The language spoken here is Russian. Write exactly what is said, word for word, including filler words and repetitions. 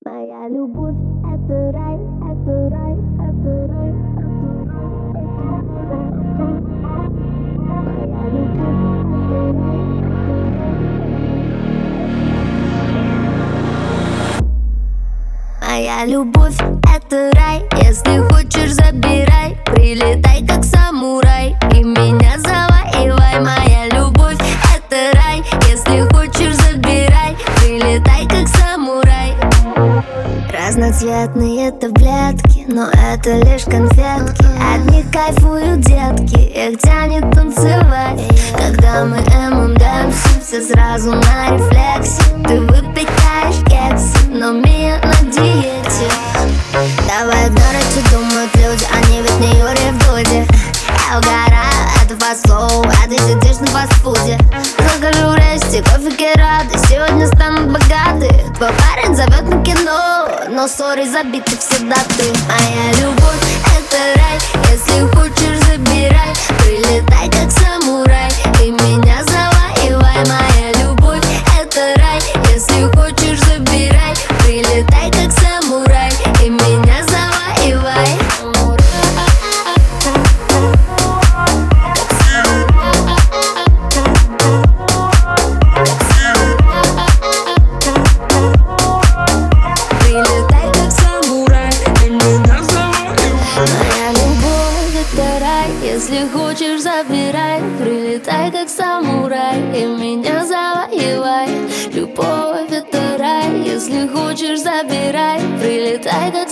Моя любовь — это рай, это рай, это рай, это рай. Моя любовь — это рай, это рай. Моя любовь — это рай, если хочешь, забирай. Прилетай, как самурай, и меня завоевай. Моя любовь — это рай, если хочешь, забирай. Прилетай, как самурай. Разноцветные таблетки, но это лишь конфетки. От них кайфуют детки, их тянет танцевать. Когда мы эм энд эмси, все сразу на рефлексе. Ты выпекаешь кексы, но Мия на диете. Давай игнорить, что думают люди, они ведь не Юрий в Дуде. Я угораю, это фаст-флоу, а ты сидишь на фастфуде. Закажу рести, кофе керады, сегодня станут богаты. Твой парень зовет на кино, но сори, забиты все даты. Моя любовь — это рай, если хочешь, забирай. Прилетай, как самурай, и меня завоевай. Моя любовь — это рай, если хочешь, забирай. Прилетай, как самурай, и меня завоевай. Если хочешь, забирай. Прилетай, как самурай, и меня завоевай. Любовь — это рай, если хочешь, забирай. Прилетай, как